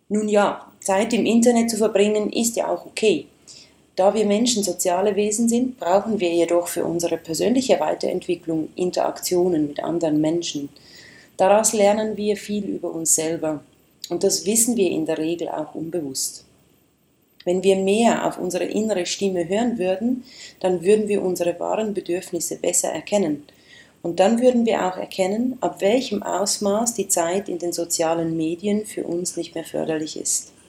Nun ja, Zeit im Internet zu verbringen ist ja auch okay. Da wir Menschen soziale Wesen sind, brauchen wir jedoch für unsere persönliche Weiterentwicklung Interaktionen mit anderen Menschen. Daraus lernen wir viel über uns selber und das wissen wir in der Regel auch unbewusst. Wenn wir mehr auf unsere innere Stimme hören würden, dann würden wir unsere wahren Bedürfnisse besser erkennen. Und dann würden wir auch erkennen, ab welchem Ausmaß die Zeit in den sozialen Medien für uns nicht mehr förderlich ist.